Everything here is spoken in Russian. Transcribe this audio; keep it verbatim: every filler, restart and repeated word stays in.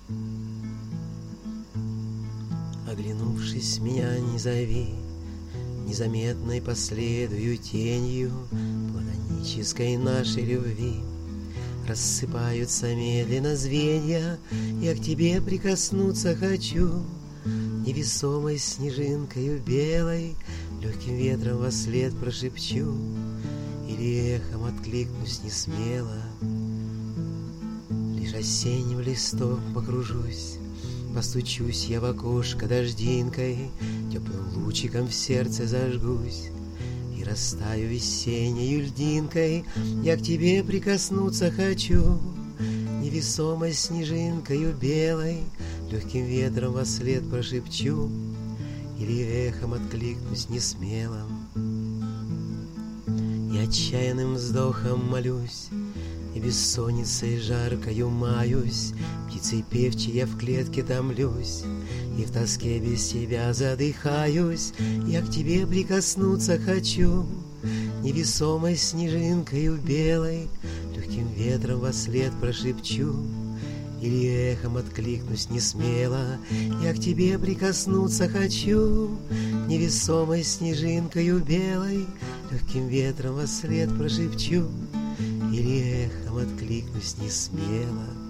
Оглянувшись, меня не зови, незаметной последую тенью платонической нашей любви. Рассыпаются медленно звенья, я к тебе прикоснуться хочу. Невесомой снежинкою белой легким ветром вослед прошепчу, или эхом откликнусь несмело. Лишь осенним листом покружусь, постучусь я в окошко дождинкой, теплым лучиком в сердце зажгусь и растаю весенней льдинкой. Я к тебе прикоснуться хочу, невесомой снежинкою белой легким ветром вослед прошепчу, или эхом откликнусь несмело. И отчаянным вздохом молюсь, и бессонницей жаркою маюсь, птицей певчей я в клетке томлюсь, и в тоске без тебя задыхаюсь. Я к тебе прикоснуться хочу, невесомой снежинкою белой легким ветром вослед прошепчу, или эхом откликнусь несмело. Я к тебе прикоснуться хочу, невесомой снежинкою белой легким ветром вослед прошепчу, или эхом откликнусь несмело.